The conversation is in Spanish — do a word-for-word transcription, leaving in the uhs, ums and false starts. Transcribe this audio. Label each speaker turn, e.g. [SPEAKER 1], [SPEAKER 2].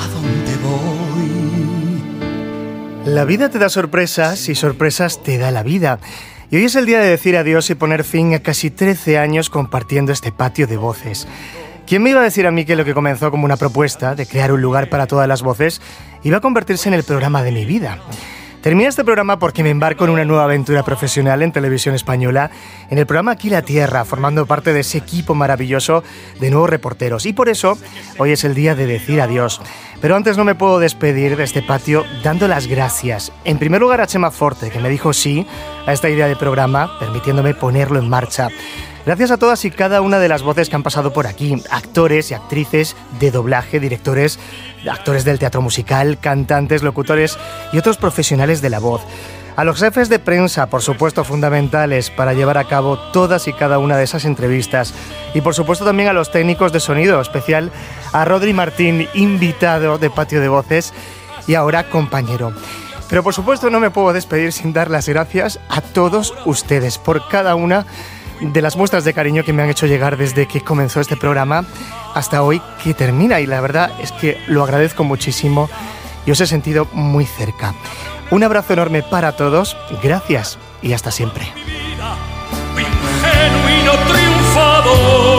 [SPEAKER 1] ¿A dónde voy?
[SPEAKER 2] La vida te da sorpresas y sorpresas te da la vida. Y hoy es el día de decir adiós y poner fin a casi trece años compartiendo este patio de voces. ¿Quién me iba a decir a mí que lo que comenzó como una propuesta de crear un lugar para todas las voces iba a convertirse en el programa de mi vida? Termina este programa porque me embarco en una nueva aventura profesional en Televisión Española, en el programa Aquí la Tierra, formando parte de ese equipo maravilloso de nuevos reporteros. Y por eso, hoy es el día de decir adiós. Pero antes no me puedo despedir de este patio dando las gracias. En primer lugar a Chema Forte, que me dijo sí a esta idea de programa, permitiéndome ponerlo en marcha. Gracias a todas y cada una de las voces que han pasado por aquí, actores y actrices de doblaje, directores, actores del teatro musical, cantantes, locutores y otros profesionales de la voz. A los jefes de prensa, por supuesto, fundamentales para llevar a cabo todas y cada una de esas entrevistas. Y por supuesto también a los técnicos de sonido, especial a Rodri Martín, invitado de Patio de Voces y ahora compañero. Pero por supuesto no me puedo despedir sin dar las gracias a todos ustedes por cada una de las muestras de cariño que me han hecho llegar desde que comenzó este programa hasta hoy que termina, y la verdad es que lo agradezco muchísimo y os he sentido muy cerca. Un abrazo enorme para todos, gracias y hasta siempre.
[SPEAKER 1] Mi vida, mi genuino triunfador.